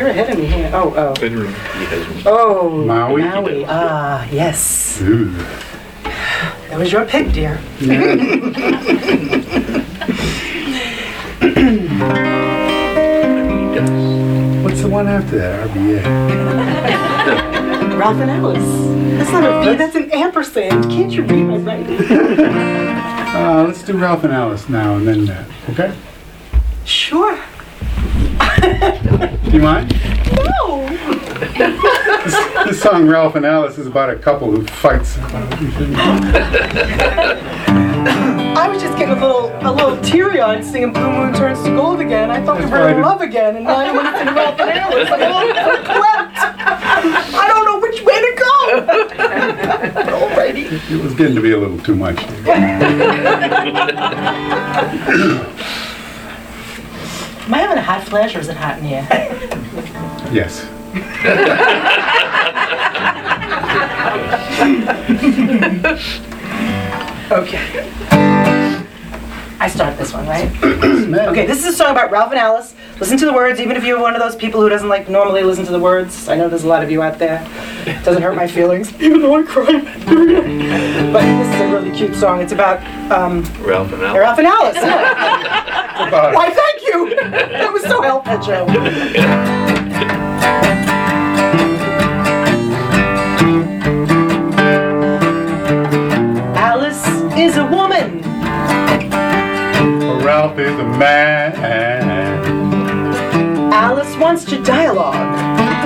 you're ahead of me here. Oh. Maui. Maui. Ah, yes. Ooh. That was your pick, dear. What's the one after that? RBA. Ralph and Alice. That's not a V, that's an ampersand. Can't you read my writing? Let's do Ralph and Alice now and then that. Okay? Sure. Do you mind? No. This song, Ralph and Alice, is about a couple who fights. I was just getting a little teary-eyed singing Blue Moon Turns to Gold again. I thought we were in love again, and now you want to sing Ralph and Alice. I'm a little verklempt. I don't know which way to go. Alrighty. It was getting to be a little too much. Am I having a hot flash or is it hot in here? Yes. Okay. I start this one, right? Okay, this is a song about Ralph and Alice. Listen to the words, even if you're one of those people who doesn't like normally listen to the words. I know there's a lot of you out there. It doesn't hurt my feelings, even though I cry. But this is a really cute song. It's about Ralph and Alice. Ralph and Alice. Why, thank you. That was so helpful, Joe. Alice is a woman. Ralph is a man. Alice wants to dialogue.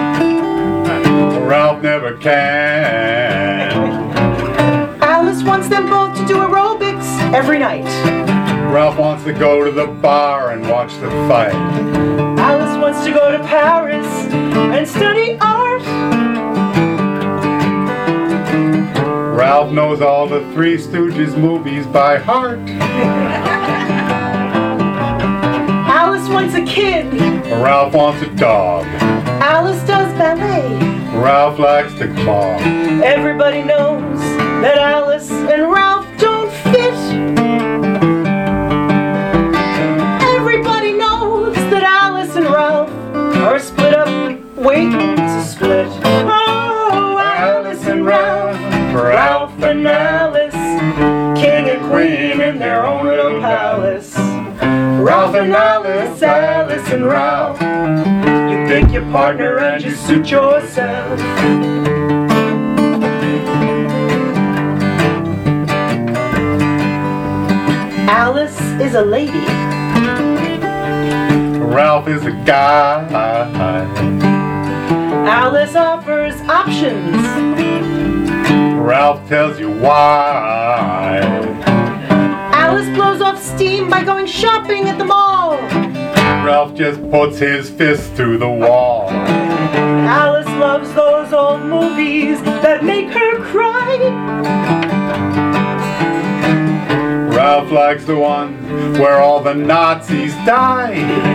Ralph never can. Alice wants them both to do aerobics every night. Ralph wants to go to the bar and watch the fight. Alice wants to go to Paris and study art. Ralph knows all the Three Stooges movies by heart. Alice wants a kid. Ralph wants a dog. Alice does ballet. Ralph likes to claw. Everybody knows that Alice and Ralph don't fit. Everybody knows that Alice and Ralph are split up, waiting to split. Oh, Alice and Ralph, Ralph and Alice, king and queen in their own little palace. Ralph and Alice, Alice and Ralph, you pick your partner and you suit yourself. Alice is a lady. Ralph is a guy. Alice offers options. Ralph tells you why. Alice blows off steam by going shopping at the mall. Ralph just puts his fist through the wall. Alice loves those old movies that make her cry. Ralph likes the one where all the Nazis die.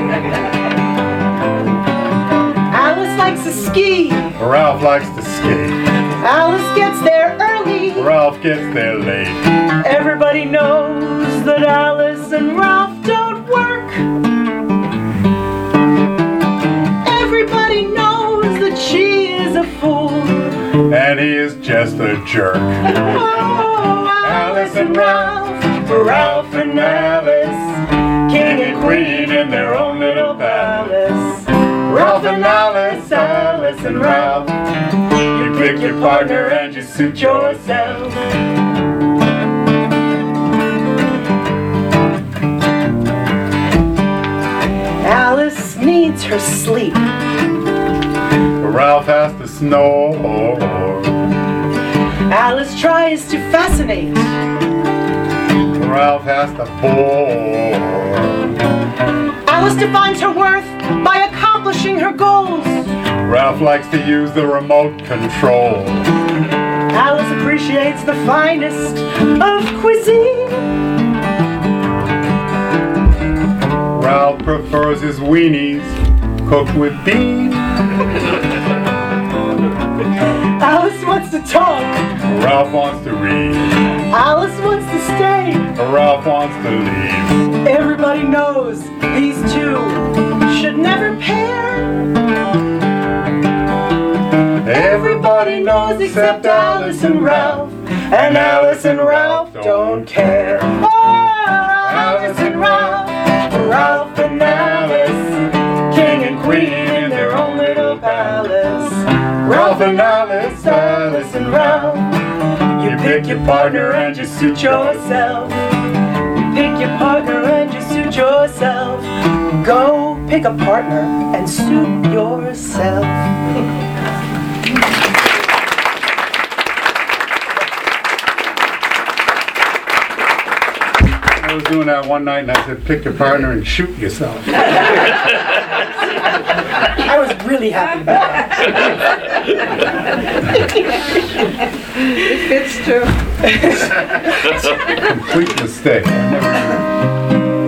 Alice likes to ski. Ralph likes to skate. Alice gets there early. Ralph gets there late. Everybody knows that Alice and Ralph don't work. Everybody knows that she is a fool. And he is just a jerk. Oh, Alice and Ralph, Ralph and Alice, king and queen in their own little palace. Ralph and Alice, Alice and Ralph, you pick your partner and you suit yourself. Alice needs her sleep. Ralph has to snore. Alice tries to fascinate. Ralph has to bore. Alice defines her worth by accomplishing her goals. Ralph likes to use the remote control. Alice appreciates the finest of cuisine. Ralph prefers his weenies cooked with beans. Alice wants to talk. Ralph wants to read. Alice wants to stay. Ralph wants to leave. Everybody knows these two should never pair. girls except Alice and Ralph, and Alice and Ralph don't care. Oh, Alice and Ralph, Ralph and Alice, king and queen in their own little palace. Ralph and Alice, Alice and Ralph, you pick your partner and just suit yourself. You pick your partner and just suit yourself. Go pick a partner and suit yourself. I was doing that one night and I said, pick your partner and shoot yourself. I was really happy about that. It fits too. Complete mistake. I never